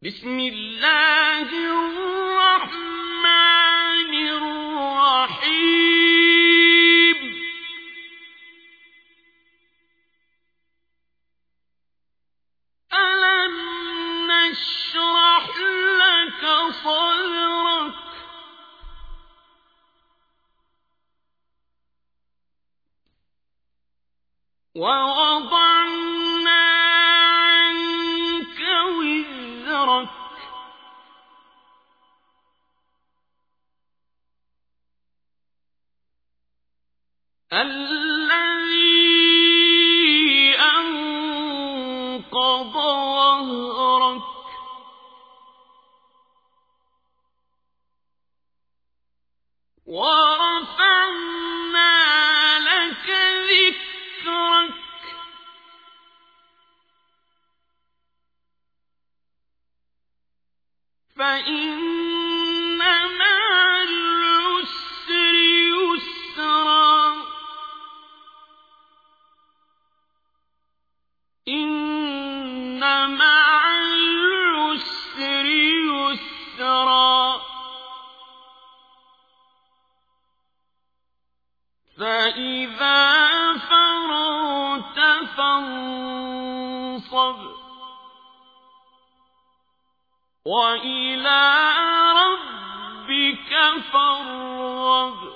بسم الله الرحمن الرحيم ألم نشرح لك صدرك ووضعنا عنك وزرك الذي أنقض ظهرك ورفعنا لك ذكرك فإن مع العسر يسرا إن مع العسر يسرا فإذا فرغت فانصب وإلى ربك فارغب